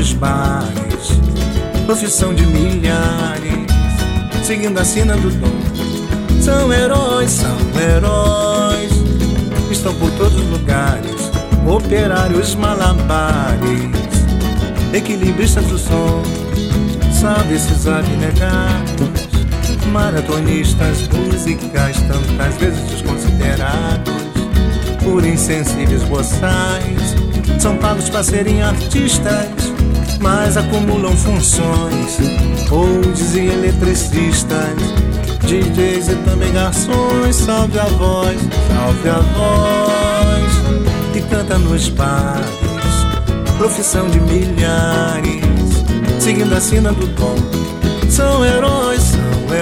nos bares, profissão de milhares, seguindo a sina do dom. São heróis, estão por todos os lugares, operários malabares, equilibristas do som, sabe esses abnegados, maratonistas musicais, tantas vezes desconsiderados, por insensíveis boçais. São pagos para serem artistas, mas acumulam funções, holds e eletricistas, DJs e também garçons. Salve a voz que canta nos bares, profissão de milhares, seguindo a sina do dom. São heróis,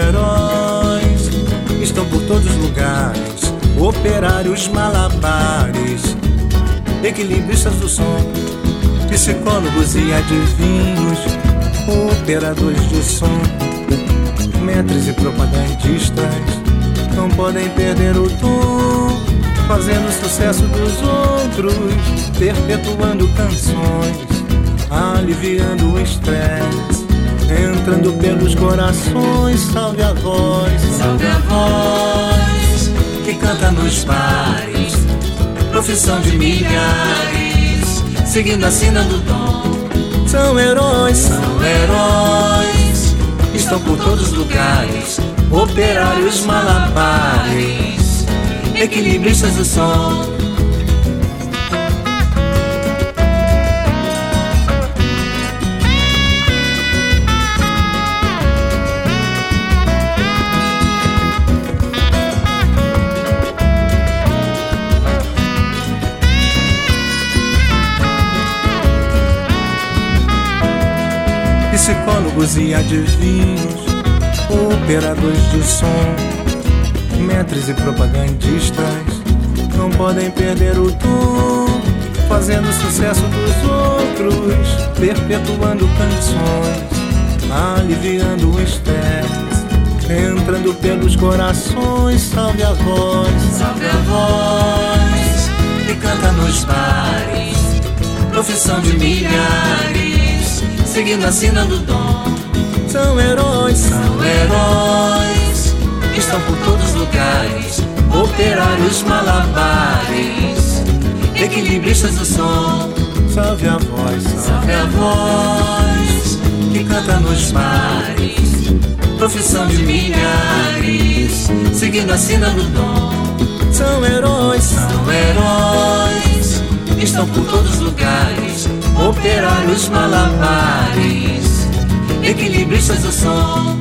estão por todos os lugares, operários malabares, equilibristas do som, psicólogos e adivinhos, operadores de som, mestres e propagandistas, não podem perder o tom, fazendo o sucesso dos outros, perpetuando canções, aliviando o estresse, entrando pelos corações. Salve a voz que canta nos bares, profissão de milhares, seguindo a sina do dom. São heróis, estão por todos os lugares, operários malabares, equilibristas do som. Psicólogos e adivinhos, operadores de som, mestres e propagandistas, não podem perder o tom, fazendo o sucesso dos outros, perpetuando canções, aliviando o estresse, entrando pelos corações. Salve a voz que canta nos bares, profissão de milhares, seguindo a sina do dom. São heróis, estão por todos os lugares, operários malabares, equilibristas do som. Salve a voz que canta nos bares, profissão de milhares, seguindo a sina do dom. São heróis, estão por todos os lugares, operários malabares, equilibristas do som.